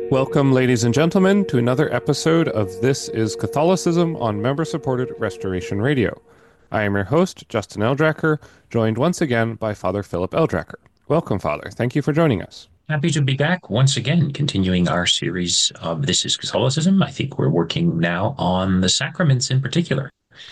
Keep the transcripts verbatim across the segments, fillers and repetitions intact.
Welcome, ladies and gentlemen, to another episode of This is Catholicism on member-supported Restoration Radio. I am your host, Justin Eldracker, joined once again by Father Philip Eldracker. Welcome, Father. Thank you for joining us. Happy to be back once again, continuing our series of This is Catholicism. I think we're working now on the sacraments in particular.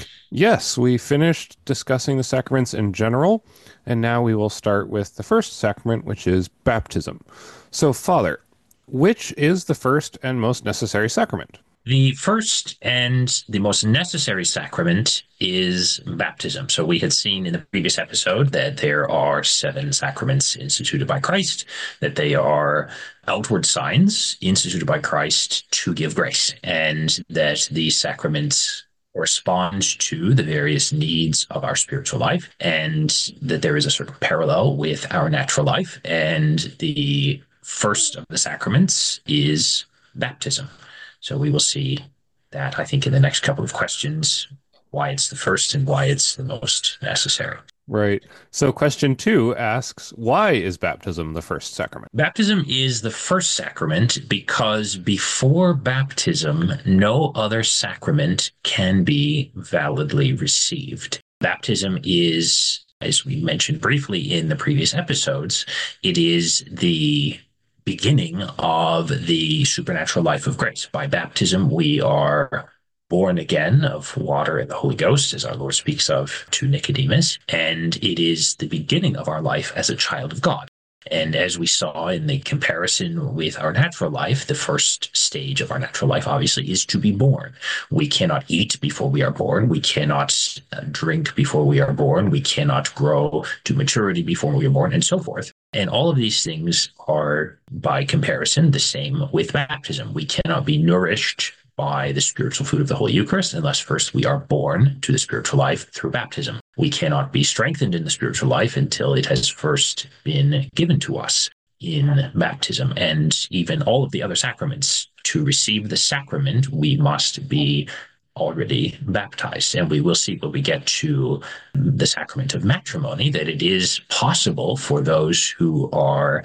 Yes, we finished discussing the sacraments in general, and now we will start with the first sacrament, which is baptism. So, Father, which is the first and most necessary sacrament? The first and the most necessary sacrament is baptism. So we had seen in the previous episode that there are seven sacraments instituted by Christ, that they are outward signs instituted by Christ to give grace, and that these sacraments correspond to the various needs of our spiritual life, and that there is a sort of parallel with our natural life. And the first of the sacraments is baptism. So we will see that, I think, in the next couple of questions, why it's the first and why it's the most necessary. Right. So question two asks, why is baptism the first sacrament? Baptism is the first sacrament because before baptism, no other sacrament can be validly received. Baptism is, as we mentioned briefly in the previous episodes, it is the beginning of the supernatural life of grace. By baptism, we are born again of water and the Holy Ghost, as our Lord speaks of to Nicodemus, and it is the beginning of our life as a child of God. And as we saw in the comparison with our natural life, the first stage of our natural life, obviously, is to be born. We cannot eat before we are born. We cannot drink before we are born. We cannot grow to maturity before we are born, and so forth. And all of these things are, by comparison, the same with baptism. We cannot be nourished by the spiritual food of the Holy Eucharist unless first we are born to the spiritual life through baptism. We cannot be strengthened in the spiritual life until it has first been given to us in baptism. And even all of the other sacraments, to receive the sacrament, we must be already baptized. And we will see when we get to the sacrament of matrimony that it is possible for those who are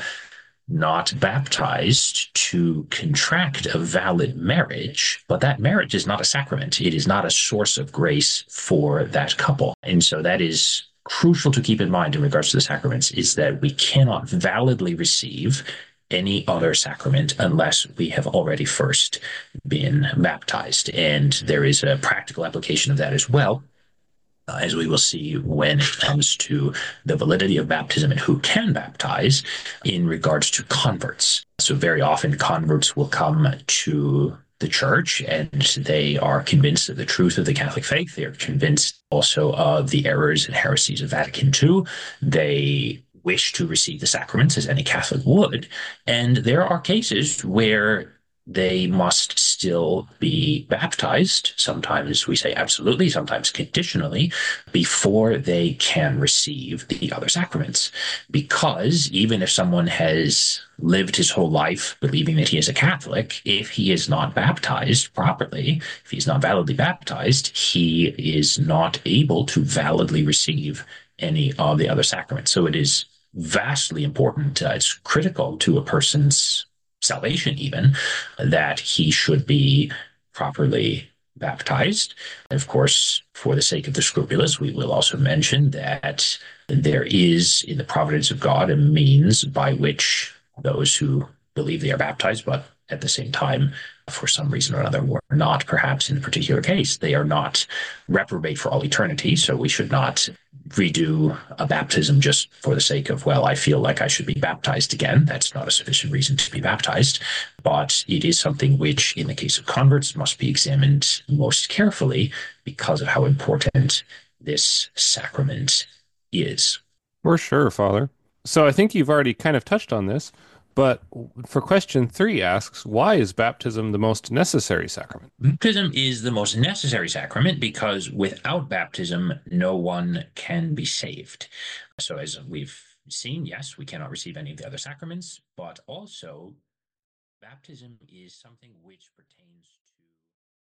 not baptized to contract a valid marriage, but that marriage is not a sacrament. It is not a source of grace for that couple. And so that is crucial to keep in mind in regards to the sacraments, is that we cannot validly receive any other sacrament unless we have already first been baptized. And there is a practical application of that as well, Uh, as we will see when it comes to the validity of baptism and who can baptize in regards to converts. So very often converts will come to the church and they are convinced of the truth of the Catholic faith. They are convinced also of the errors and heresies of Vatican two. They wish to receive the sacraments as any Catholic would. And there are cases where they must still be baptized. Sometimes we say absolutely, sometimes conditionally, before they can receive the other sacraments. Because even if someone has lived his whole life believing that he is a Catholic, if he is not baptized properly, if he's not validly baptized, he is not able to validly receive any of the other sacraments. So it is vastly important. Uh, it's critical to a person's salvation even, that he should be properly baptized. And of course, for the sake of the scrupulous, we will also mention that there is in the providence of God a means by which those who believe they are baptized, but at the same time, for some reason or another, were not, perhaps in a particular case, they are not reprobate for all eternity. So we should not redo a baptism just for the sake of, well, I feel like I should be baptized again. That's not a sufficient reason to be baptized. But it is something which, in the case of converts, must be examined most carefully because of how important this sacrament is. For sure, Father. So I think you've already kind of touched on this, but for question three asks, why is baptism the most necessary sacrament? Baptism is the most necessary sacrament because without baptism, no one can be saved. So as we've seen, yes, we cannot receive any of the other sacraments, but also baptism is something which pertains